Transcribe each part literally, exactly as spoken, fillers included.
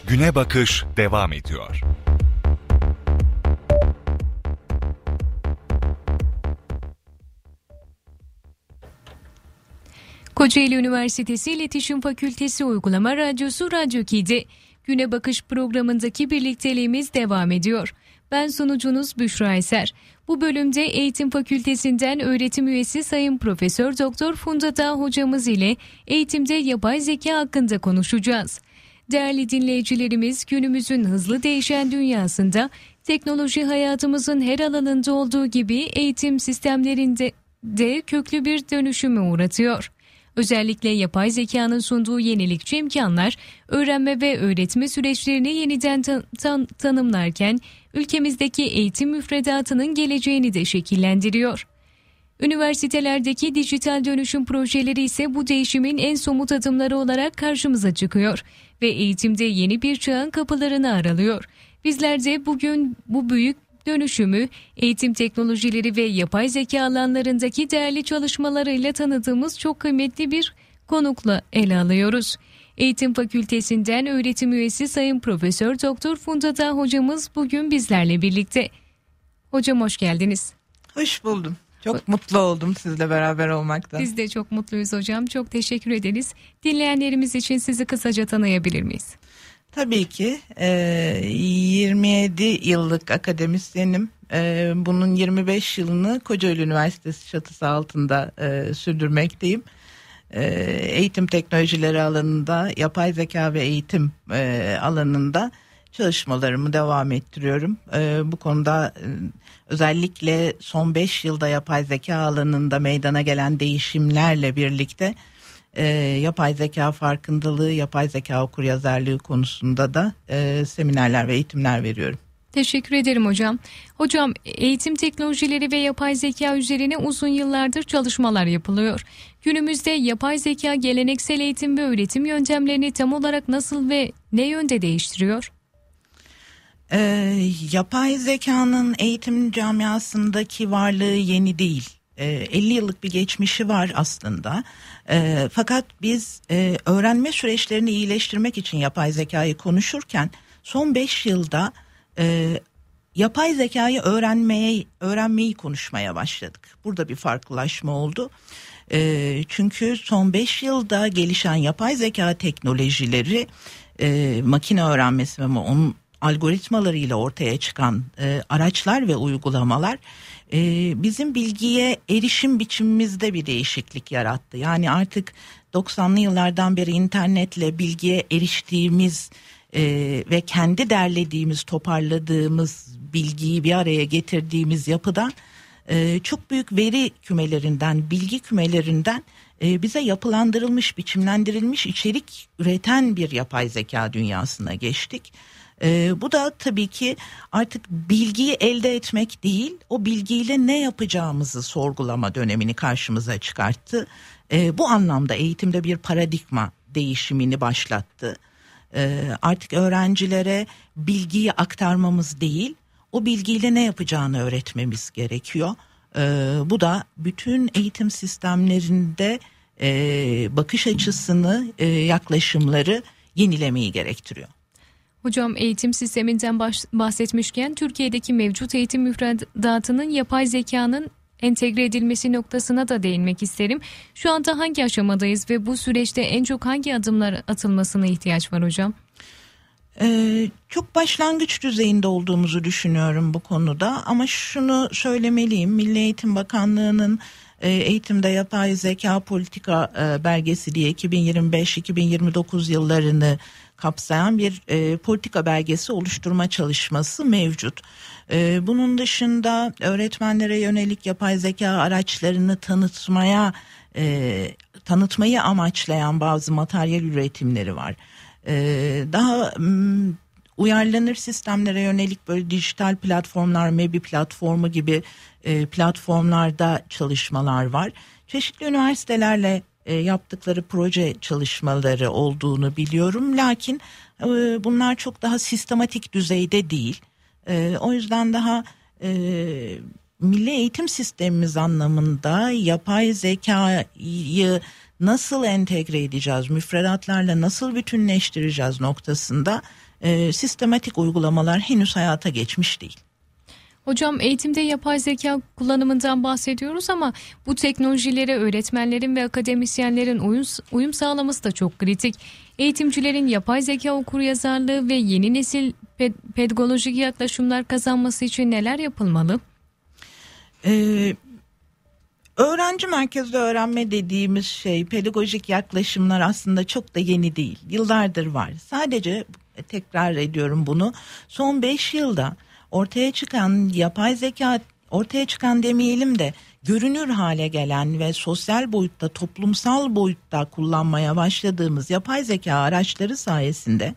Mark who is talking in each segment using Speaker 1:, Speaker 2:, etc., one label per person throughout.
Speaker 1: Güne Bakış devam ediyor.
Speaker 2: Kocaeli Üniversitesi İletişim Fakültesi Uygulama Radyosu Radyo iki'de Güne Bakış programındaki birlikteliğimiz devam ediyor. Ben sunucunuz Büşra Eser. Bu bölümde Eğitim Fakültesinden öğretim üyesi Sayın Profesör Doktor Funda Dağ hocamız ile eğitimde yapay zeka hakkında konuşacağız. Değerli dinleyicilerimiz, günümüzün hızlı değişen dünyasında teknoloji hayatımızın her alanında olduğu gibi eğitim sistemlerinde de köklü bir dönüşüme uğratıyor. Özellikle yapay zekanın sunduğu yenilikçi imkanlar, öğrenme ve öğretme süreçlerini yeniden tan- tan- tanımlarken ülkemizdeki eğitim müfredatının geleceğini de şekillendiriyor. Üniversitelerdeki dijital dönüşüm projeleri ise bu değişimin en somut adımları olarak karşımıza çıkıyor ve eğitimde yeni bir çağın kapılarını aralıyor. Bizler de bugün bu büyük dönüşümü eğitim teknolojileri ve yapay zeka alanlarındaki değerli çalışmalarıyla tanıdığımız çok kıymetli bir konukla ele alıyoruz. Eğitim Fakültesinden öğretim üyesi Sayın Profesör Doktor Funda Dağ hocamız bugün bizlerle birlikte. Hocam hoş geldiniz.
Speaker 3: Hoş buldum. Çok mutlu oldum sizle beraber olmaktan.
Speaker 2: Biz de çok mutluyuz hocam. Çok teşekkür ederiz. Dinleyenlerimiz için sizi kısaca tanıyabilir miyiz?
Speaker 3: Tabii ki yirmi yedi yıllık akademisyenim. Bunun yirmi beş yılını Kocaeli Üniversitesi çatısı altında sürdürmekteyim. Eğitim teknolojileri alanında, yapay zeka ve eğitim alanında çalışmalarımı devam ettiriyorum. Bu konuda özellikle son beş yılda yapay zeka alanında meydana gelen değişimlerle birlikte E, yapay zeka farkındalığı, yapay zeka okuryazarlığı konusunda da e, seminerler ve eğitimler veriyorum.
Speaker 2: Teşekkür ederim hocam. Hocam, eğitim teknolojileri ve yapay zeka üzerine uzun yıllardır çalışmalar yapılıyor. Günümüzde yapay zeka geleneksel eğitim ve öğretim yöntemlerini tam olarak nasıl ve ne yönde değiştiriyor?
Speaker 3: E, yapay zekanın eğitim camiasındaki varlığı yeni değil. elli yıllık bir geçmişi var aslında. E, fakat biz e, öğrenme süreçlerini iyileştirmek için yapay zekayı konuşurken son beş yılda e, yapay zekayı öğrenmeye öğrenmeyi konuşmaya başladık. Burada bir farklılaşma oldu. E, çünkü son beş yılda gelişen yapay zeka teknolojileri, e, makine öğrenmesi ve onun algoritmalarıyla ortaya çıkan e, araçlar ve uygulamalar e, bizim bilgiye erişim biçimimizde bir değişiklik yarattı. Yani artık doksanlı yıllardan beri internetle bilgiye eriştiğimiz e, ve kendi derlediğimiz, toparladığımız bilgiyi bir araya getirdiğimiz yapıdan e, çok büyük veri kümelerinden, bilgi kümelerinden e, bize yapılandırılmış, biçimlendirilmiş içerik üreten bir yapay zeka dünyasına geçtik. Ee, bu da tabii ki artık bilgiyi elde etmek değil, o bilgiyle ne yapacağımızı sorgulama dönemini karşımıza çıkarttı. Ee, bu anlamda eğitimde bir paradigma değişimini başlattı. Ee, artık öğrencilere bilgiyi aktarmamız değil, o bilgiyle ne yapacağını öğretmemiz gerekiyor. Ee, bu da bütün eğitim sistemlerinde e, bakış açısını, e, yaklaşımları yenilemeyi gerektiriyor.
Speaker 2: Hocam, eğitim sisteminden bahsetmişken Türkiye'deki mevcut eğitim müfredatının yapay zekanın entegre edilmesi noktasına da değinmek isterim. Şu anda hangi aşamadayız ve bu süreçte en çok hangi adımlar atılmasına ihtiyaç var hocam?
Speaker 3: Ee, çok başlangıç düzeyinde olduğumuzu düşünüyorum bu konuda, ama şunu söylemeliyim: Milli Eğitim Bakanlığı'nın e, eğitimde yapay zeka politika e, belgesi diye iki bin yirmi beş iki bin yirmi dokuz yıllarını kapsayan bir e, politika belgesi oluşturma çalışması mevcut. E, bunun dışında öğretmenlere yönelik yapay zeka araçlarını tanıtmaya e, tanıtmayı amaçlayan bazı materyal üretimleri var. E, daha m, uyarlanır sistemlere yönelik böyle dijital platformlar, MEBİ platformu gibi e, platformlarda çalışmalar var. Çeşitli üniversitelerle E, yaptıkları proje çalışmaları olduğunu biliyorum. Lakin e, bunlar çok daha sistematik düzeyde değil. E, o yüzden daha e, milli eğitim sistemimiz anlamında yapay zekayı nasıl entegre edeceğiz, müfredatlarla nasıl bütünleştireceğiz noktasında e, sistematik uygulamalar henüz hayata geçmiş değil.
Speaker 2: Hocam, eğitimde yapay zeka kullanımından bahsediyoruz ama bu teknolojilere öğretmenlerin ve akademisyenlerin uyum, uyum sağlaması da çok kritik. Eğitimcilerin yapay zeka okuryazarlığı ve yeni nesil ped- pedagojik yaklaşımlar kazanması için neler yapılmalı?
Speaker 3: Ee, öğrenci merkezli öğrenme dediğimiz şey, pedagojik yaklaşımlar aslında çok da yeni değil. Yıllardır var. Sadece tekrar ediyorum bunu. Son beş yılda ortaya çıkan yapay zeka, ortaya çıkan demeyelim de görünür hale gelen ve sosyal boyutta, toplumsal boyutta kullanmaya başladığımız yapay zeka araçları sayesinde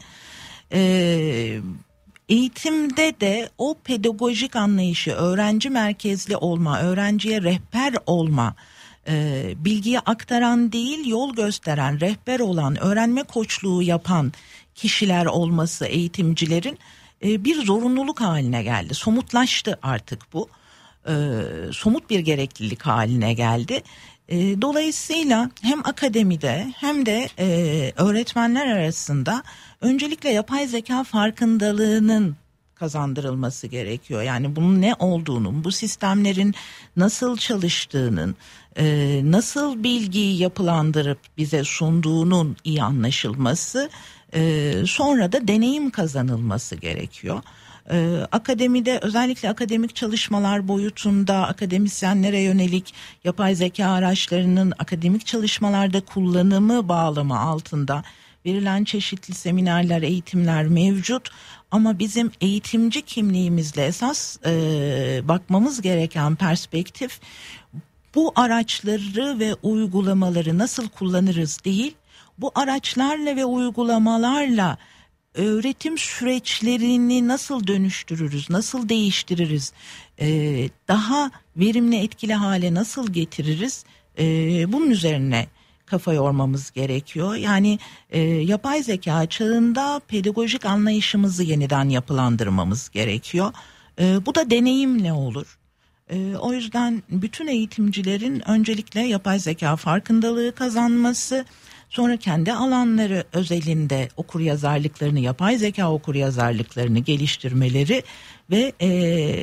Speaker 3: e, eğitimde de o pedagojik anlayışı, öğrenci merkezli olma, öğrenciye rehber olma, e, bilgiyi aktaran değil yol gösteren, rehber olan, öğrenme koçluğu yapan kişiler olması eğitimcilerin bir zorunluluk haline geldi. Somutlaştı artık bu. E, somut bir gereklilik haline geldi. E, dolayısıyla hem akademide hem de e, öğretmenler arasında öncelikle yapay zeka farkındalığının kazandırılması gerekiyor. Yani bunun ne olduğunun, bu sistemlerin nasıl çalıştığının, e, nasıl bilgiyi yapılandırıp bize sunduğunun iyi anlaşılması, e, sonra da deneyim kazanılması gerekiyor. Ee, akademide, özellikle akademik çalışmalar boyutunda akademisyenlere yönelik yapay zeka araçlarının akademik çalışmalarda kullanımı bağlamı altında verilen çeşitli seminerler, eğitimler mevcut. Ama bizim eğitimci kimliğimizle esas e, bakmamız gereken perspektif, bu araçları ve uygulamaları nasıl kullanırız değil, bu araçlarla ve uygulamalarla öğretim süreçlerini nasıl dönüştürürüz, nasıl değiştiririz, ee, daha verimli, etkili hale nasıl getiririz, ee, bunun üzerine kafa yormamız gerekiyor. Yani e, yapay zeka çağında pedagojik anlayışımızı yeniden yapılandırmamız gerekiyor. E, bu da deneyimle olur. E, o yüzden bütün eğitimcilerin öncelikle yapay zeka farkındalığı kazanması, sonra kendi alanları özelinde okuryazarlıklarını, yapay zeka okuryazarlıklarını geliştirmeleri ve e,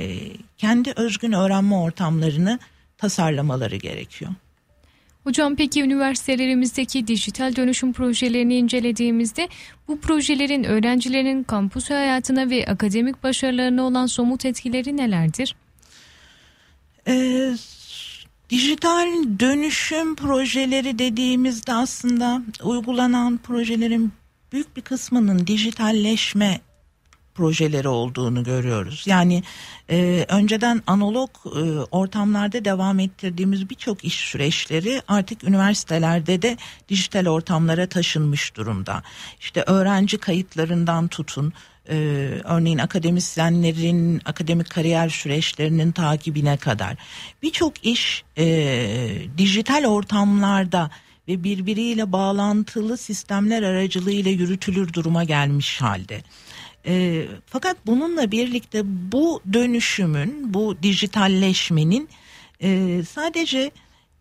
Speaker 3: kendi özgün öğrenme ortamlarını tasarlamaları gerekiyor.
Speaker 2: Hocam, peki üniversitelerimizdeki dijital dönüşüm projelerini incelediğimizde bu projelerin öğrencilerin kampüs hayatına ve akademik başarılarına olan somut etkileri nelerdir?
Speaker 3: Ee, dijital dönüşüm projeleri dediğimizde aslında uygulanan projelerin büyük bir kısmının dijitalleşme projeleri olduğunu görüyoruz. Yani e, önceden analog e, ortamlarda devam ettirdiğimiz birçok iş süreçleri artık üniversitelerde de dijital ortamlara taşınmış durumda. İşte öğrenci kayıtlarından tutun, e, örneğin akademisyenlerin akademik kariyer süreçlerinin takibine kadar birçok iş e, dijital ortamlarda ve birbiriyle bağlantılı sistemler aracılığıyla yürütülür duruma gelmiş halde. E, fakat bununla birlikte bu dönüşümün, bu dijitalleşmenin e, sadece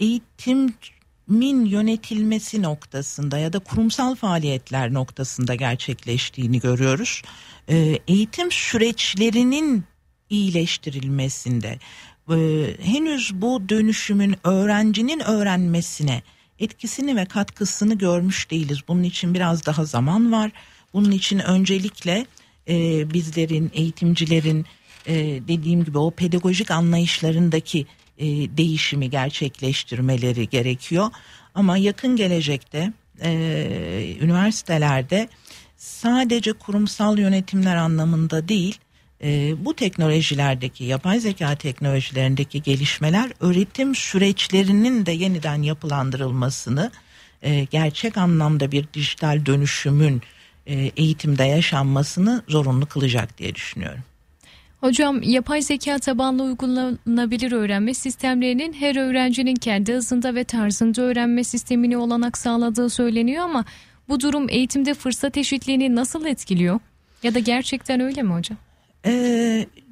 Speaker 3: eğitimin yönetilmesi noktasında ya da kurumsal faaliyetler noktasında gerçekleştiğini görüyoruz. E, eğitim süreçlerinin iyileştirilmesinde, e, henüz bu dönüşümün öğrencinin öğrenmesine etkisini ve katkısını görmüş değiliz. Bunun için biraz daha zaman var. Bunun için öncelikle e, bizlerin, eğitimcilerin e, dediğim gibi o pedagojik anlayışlarındaki e, değişimi gerçekleştirmeleri gerekiyor. Ama yakın gelecekte e, üniversitelerde sadece kurumsal yönetimler anlamında değil, e, bu teknolojilerdeki, yapay zeka teknolojilerindeki gelişmeler öğretim süreçlerinin de yeniden yapılandırılmasını, e, gerçek anlamda bir dijital dönüşümün eğitimde yaşanmasını zorunlu kılacak diye düşünüyorum.
Speaker 2: Hocam, yapay zeka tabanlı uygulanabilir öğrenme sistemlerinin her öğrencinin kendi hızında ve tarzında öğrenme sistemine olanak sağladığı söyleniyor ama bu durum eğitimde fırsat eşitliğini nasıl etkiliyor? Ya da gerçekten öyle mi hocam?
Speaker 3: Ee,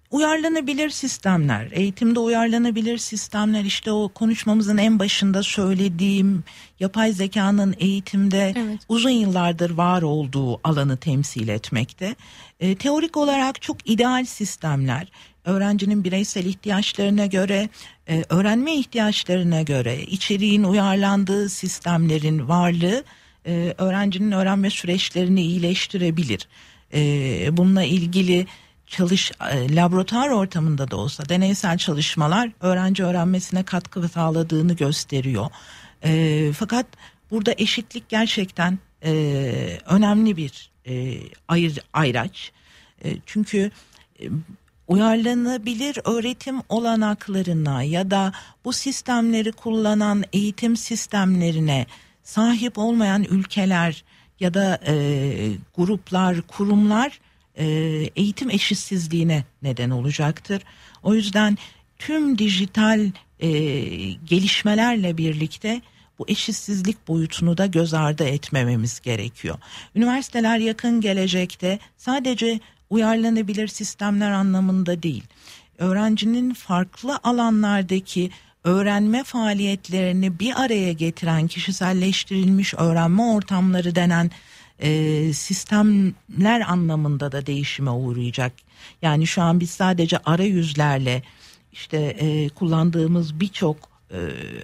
Speaker 3: Uyarlanabilir sistemler, eğitimde uyarlanabilir sistemler, işte o konuşmamızın en başında söylediğim yapay zekanın eğitimde evet. uzun yıllardır var olduğu alanı temsil etmekte. E, teorik olarak çok ideal sistemler, öğrencinin bireysel ihtiyaçlarına göre, e, öğrenme ihtiyaçlarına göre içeriğin uyarlandığı sistemlerin varlığı e, öğrencinin öğrenme süreçlerini iyileştirebilir. E, bununla ilgili çalış laboratuvar ortamında da olsa deneysel çalışmalar öğrenci öğrenmesine katkı sağladığını gösteriyor. E, fakat burada eşitlik gerçekten e, önemli bir e, ayır, ayraç. E, çünkü e, uyarlanabilir öğretim olanaklarına ya da bu sistemleri kullanan eğitim sistemlerine sahip olmayan ülkeler ya da e, gruplar, kurumlar eğitim eşitsizliğine neden olacaktır. O yüzden tüm dijital e, gelişmelerle birlikte bu eşitsizlik boyutunu da göz ardı etmememiz gerekiyor. Üniversiteler yakın gelecekte sadece uyarlanabilir sistemler anlamında değil, öğrencinin farklı alanlardaki öğrenme faaliyetlerini bir araya getiren kişiselleştirilmiş öğrenme ortamları denen E, sistemler anlamında da değişime uğrayacak. Yani şu an biz sadece arayüzlerle işte e, kullandığımız birçok e,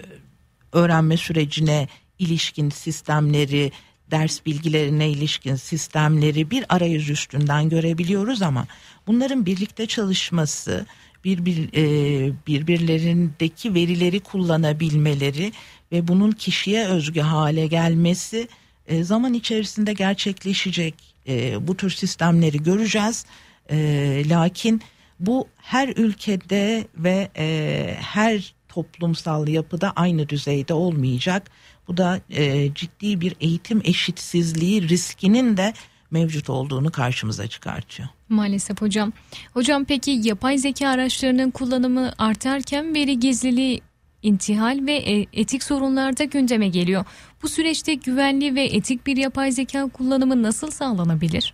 Speaker 3: öğrenme sürecine ilişkin sistemleri, ders bilgilerine ilişkin sistemleri bir arayüz üstünden görebiliyoruz ama bunların birlikte çalışması, birbir, e, birbirlerindeki verileri kullanabilmeleri ve bunun kişiye özgü hale gelmesi zaman içerisinde gerçekleşecek. E, bu tür sistemleri göreceğiz. E, lakin bu her ülkede ve e, her toplumsal yapıda aynı düzeyde olmayacak. Bu da e, ciddi bir eğitim eşitsizliği riskinin de mevcut olduğunu karşımıza çıkartıyor.
Speaker 2: Maalesef hocam. Hocam peki yapay zeka araçlarının kullanımı artarken veri gizliliği, İntihal ve etik sorunlar da gündeme geliyor. Bu süreçte güvenli ve etik bir yapay zeka kullanımı nasıl sağlanabilir?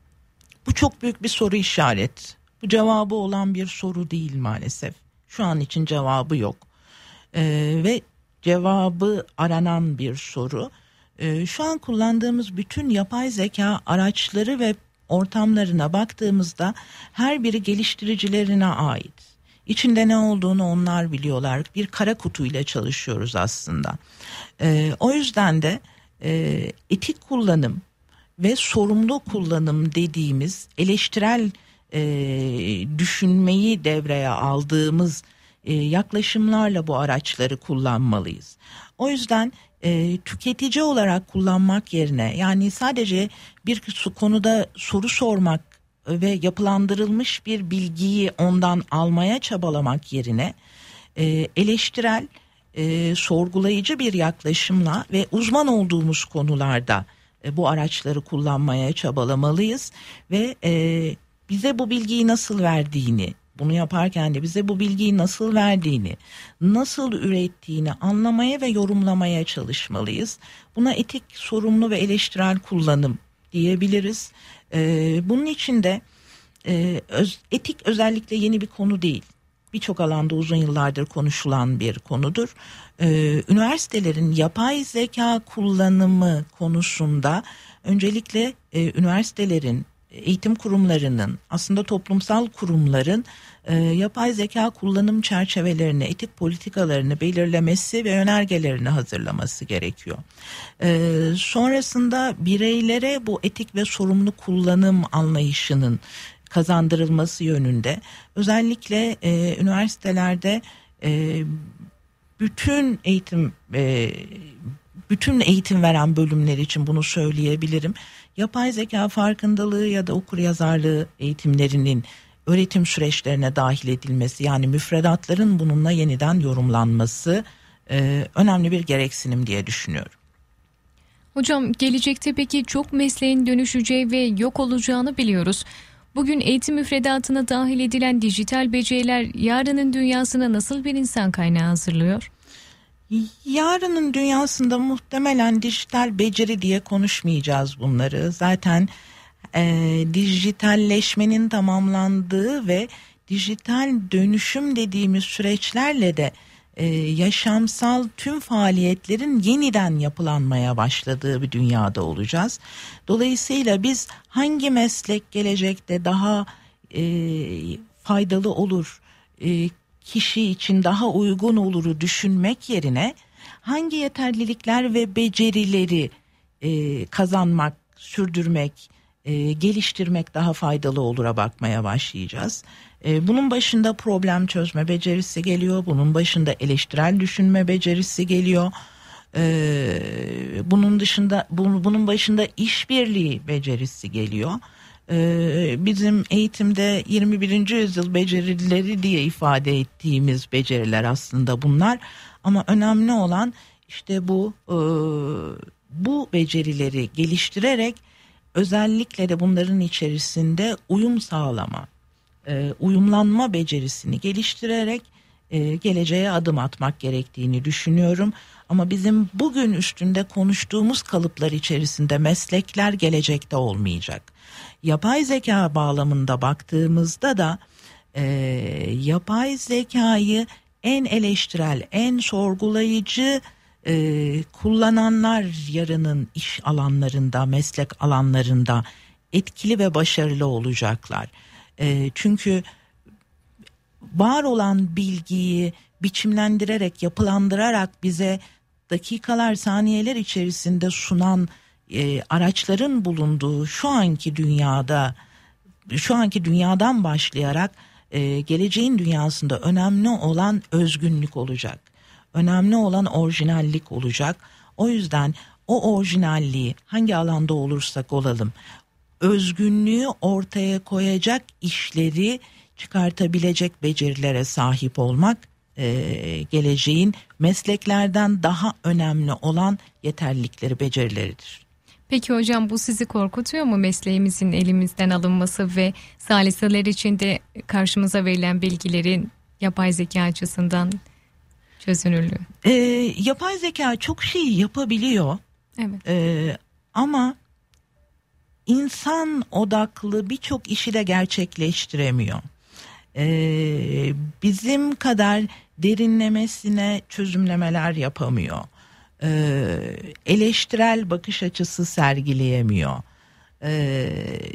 Speaker 3: Bu çok büyük bir soru işareti. Bu cevabı olan bir soru değil maalesef. Şu an için cevabı yok. Ee, ve cevabı aranan bir soru. Ee, şu an kullandığımız bütün yapay zeka araçları ve ortamlarına baktığımızda her biri geliştiricilerine ait. İçinde ne olduğunu onlar biliyorlar. Bir kara kutuyla çalışıyoruz aslında. Ee, o yüzden de e, etik kullanım ve sorumlu kullanım dediğimiz eleştirel e, düşünmeyi devreye aldığımız e, yaklaşımlarla bu araçları kullanmalıyız. O yüzden e, tüketici olarak kullanmak yerine, yani sadece bir konuda soru sormak ve yapılandırılmış bir bilgiyi ondan almaya çabalamak yerine e, eleştirel, e, sorgulayıcı bir yaklaşımla ve uzman olduğumuz konularda e, bu araçları kullanmaya çabalamalıyız ve e, bize bu bilgiyi nasıl verdiğini, bunu yaparken de bize bu bilgiyi nasıl verdiğini, nasıl ürettiğini anlamaya ve yorumlamaya çalışmalıyız. Buna etik, sorumlu ve eleştirel kullanım diyebiliriz. Ee, bunun için de e, öz, etik özellikle yeni bir konu değil. Birçok alanda uzun yıllardır konuşulan bir konudur. Ee, üniversitelerin yapay zeka kullanımı konusunda öncelikle e, üniversitelerin, eğitim kurumlarının, aslında toplumsal kurumların e, yapay zeka kullanım çerçevelerini, etik politikalarını belirlemesi ve önergelerini hazırlaması gerekiyor. E, sonrasında bireylere bu etik ve sorumlu kullanım anlayışının kazandırılması yönünde özellikle e, üniversitelerde e, bütün eğitim e, bütün eğitim veren bölümler için bunu söyleyebilirim. Yapay zeka farkındalığı ya da okuryazarlığı eğitimlerinin öğretim süreçlerine dahil edilmesi, yani müfredatların bununla yeniden yorumlanması e, önemli bir gereksinim diye düşünüyorum.
Speaker 2: Hocam, gelecekte peki çok mesleğin dönüşeceği ve yok olacağını biliyoruz. Bugün eğitim müfredatına dahil edilen dijital beceriler yarının dünyasına nasıl bir insan kaynağı hazırlıyor?
Speaker 3: Yarının dünyasında muhtemelen dijital beceri diye konuşmayacağız bunları. Zaten e, dijitalleşmenin tamamlandığı ve dijital dönüşüm dediğimiz süreçlerle de e, yaşamsal tüm faaliyetlerin yeniden yapılanmaya başladığı bir dünyada olacağız. Dolayısıyla biz hangi meslek gelecekte daha e, faydalı olur, e, kişi için daha uygun oluru düşünmek yerine hangi yeterlilikler ve becerileri e, kazanmak, sürdürmek, e, geliştirmek daha faydalı olura bakmaya başlayacağız. E, bunun başında problem çözme becerisi geliyor, bunun başında eleştirel düşünme becerisi geliyor. E, bunun dışında, bunun, bunun başında işbirliği becerisi geliyor. Ee, bizim eğitimde yirmi birinci yüzyıl becerileri diye ifade ettiğimiz beceriler aslında bunlar, ama önemli olan işte bu e, bu becerileri geliştirerek özellikle de bunların içerisinde uyum sağlama, e, uyumlanma becerisini geliştirerek e, geleceğe adım atmak gerektiğini düşünüyorum. Ama bizim bugün üstünde konuştuğumuz kalıplar içerisinde meslekler gelecekte olmayacak. Yapay zeka bağlamında baktığımızda da e, yapay zekayı en eleştirel, en sorgulayıcı e, kullananlar yarının iş alanlarında, meslek alanlarında etkili ve başarılı olacaklar. E, çünkü var olan bilgiyi biçimlendirerek, yapılandırarak bize dakikalar, saniyeler içerisinde sunan e, araçların bulunduğu şu anki dünyada, şu anki dünyadan başlayarak e, geleceğin dünyasında önemli olan özgünlük olacak. Önemli olan orijinallik olacak. O yüzden o orijinalliği hangi alanda olursak olalım, özgünlüğü ortaya koyacak işleri çıkartabilecek becerilere sahip olmak e, geleceğin mesleklerden daha önemli olan yeterlilikleri, becerileridir.
Speaker 2: Peki hocam, bu sizi korkutuyor mu, mesleğimizin elimizden alınması ve saliseler içinde karşımıza verilen bilgilerin yapay zeka açısından çözünürlüğü?
Speaker 3: E, yapay zeka çok şey yapabiliyor.
Speaker 2: Evet.
Speaker 3: E, ama insan odaklı birçok işi de gerçekleştiremiyor. Ee, bizim kadar derinlemesine çözümlemeler yapamıyor. Ee, eleştirel bakış açısı sergileyemiyor. Ee,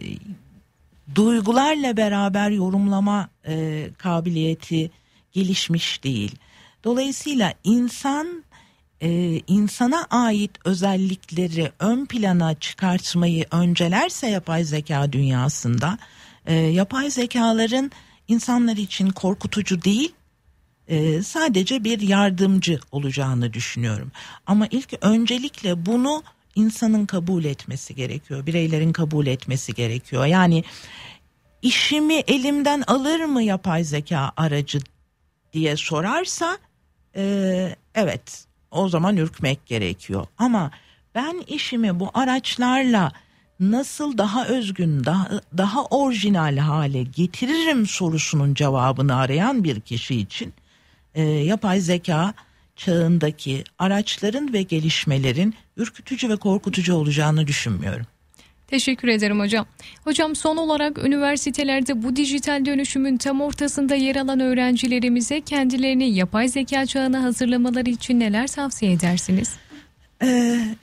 Speaker 3: duygularla beraber yorumlama e, kabiliyeti gelişmiş değil. Dolayısıyla insan e, insana ait özellikleri ön plana çıkartmayı öncelerse yapay zeka dünyasında, e, yapay zekaların İnsanlar için korkutucu değil, e, sadece bir yardımcı olacağını düşünüyorum. Ama ilk öncelikle bunu insanın kabul etmesi gerekiyor, bireylerin kabul etmesi gerekiyor. Yani işimi elimden alır mı yapay zeka aracı diye sorarsa, e, evet, o zaman ürkmek gerekiyor. Ama ben işimi bu araçlarla nasıl daha özgün, daha, daha orijinal hale getiririm sorusunun cevabını arayan bir kişi için e, yapay zeka çağındaki araçların ve gelişmelerin ürkütücü ve korkutucu olacağını düşünmüyorum.
Speaker 2: Teşekkür ederim hocam. Hocam, son olarak üniversitelerde bu dijital dönüşümün tam ortasında yer alan öğrencilerimize kendilerini yapay zeka çağına hazırlamaları için neler tavsiye edersiniz?
Speaker 3: Ee,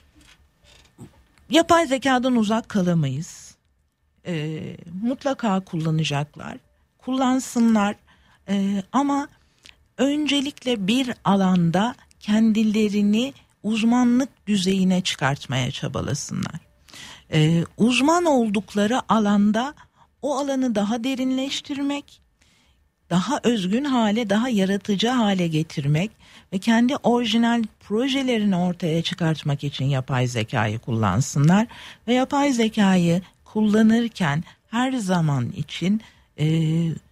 Speaker 3: yapay zekadan uzak kalamayız. Ee, mutlaka kullanacaklar. Kullansınlar. Ee, ama öncelikle bir alanda kendilerini uzmanlık düzeyine çıkartmaya çabalasınlar. Ee, uzman oldukları alanda o alanı daha derinleştirmek, daha özgün hale, daha yaratıcı hale getirmek ve kendi orijinal projelerini ortaya çıkartmak için yapay zekayı kullansınlar. Ve yapay zekayı kullanırken her zaman için e,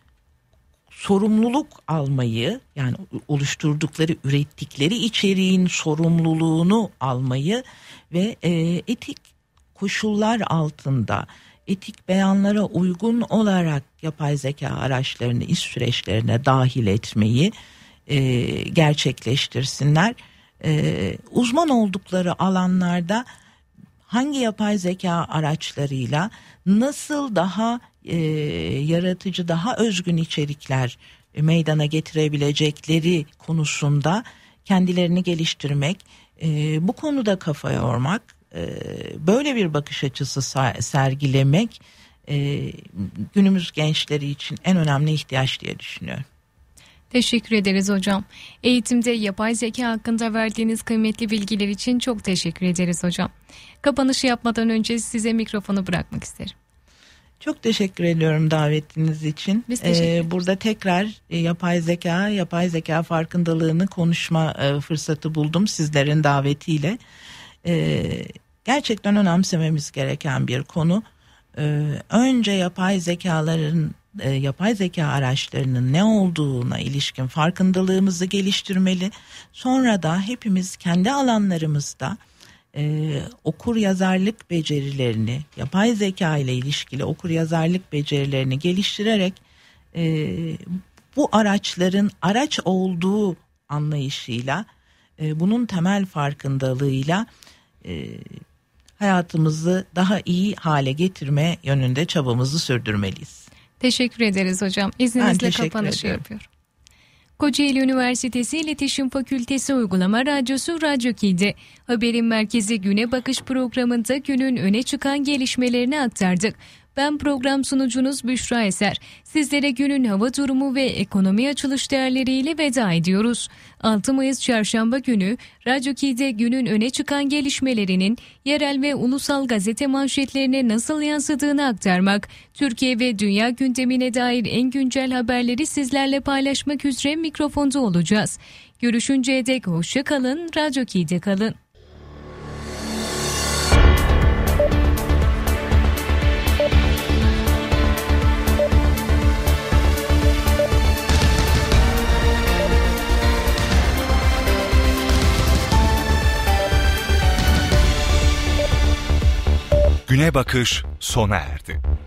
Speaker 3: sorumluluk almayı, yani oluşturdukları, ürettikleri içeriğin sorumluluğunu almayı ve e, etik koşullar altında, etik beyanlara uygun olarak yapay zeka araçlarını iş süreçlerine dahil etmeyi e, gerçekleştirsinler. E, uzman oldukları alanlarda hangi yapay zeka araçlarıyla nasıl daha e, yaratıcı, daha özgün içerikler e, meydana getirebilecekleri konusunda kendilerini geliştirmek, e, bu konuda kafa yormak, e, böyle bir bakış açısı sergilemek e, günümüz gençleri için en önemli ihtiyaç diye düşünüyorum.
Speaker 2: Teşekkür ederiz hocam. Eğitimde yapay zeka hakkında verdiğiniz kıymetli bilgiler için çok teşekkür ederiz hocam. Kapanışı yapmadan önce size mikrofonu bırakmak isterim.
Speaker 3: Çok teşekkür ediyorum davetiniz için.
Speaker 2: Biz teşekkür ederiz.
Speaker 3: Ee, burada tekrar e, yapay zeka, yapay zeka farkındalığını konuşma e, fırsatı buldum sizlerin davetiyle. E, gerçekten önemsememiz gereken bir konu. E, önce yapay zekaların E, yapay zeka araçlarının ne olduğuna ilişkin farkındalığımızı geliştirmeli. Sonra da hepimiz kendi alanlarımızda e, okur yazarlık becerilerini, yapay zeka ile ilişkili okur yazarlık becerilerini geliştirerek e, bu araçların araç olduğu anlayışıyla, e, bunun temel farkındalığıyla e, hayatımızı daha iyi hale getirme yönünde çabamızı sürdürmeliyiz.
Speaker 2: Teşekkür ederiz hocam. İzninizle kapanışı yapıyorum. Kocaeli Üniversitesi İletişim Fakültesi Uygulama Radyosu Radyo K'de Haberin Merkezi Güne Bakış programında günün öne çıkan gelişmelerini aktardık. Ben program sunucunuz Büşra Eser. Sizlere günün hava durumu ve ekonomi açılış değerleriyle veda ediyoruz. altı Mayıs Çarşamba günü Radyo K'de günün öne çıkan gelişmelerinin yerel ve ulusal gazete manşetlerine nasıl yansıdığını aktarmak, Türkiye ve dünya gündemine dair en güncel haberleri sizlerle paylaşmak üzere mikrofonda olacağız. Görüşünceye dek hoşça kalın, Radyo K'de kalın.
Speaker 1: Güne bakış sona erdi.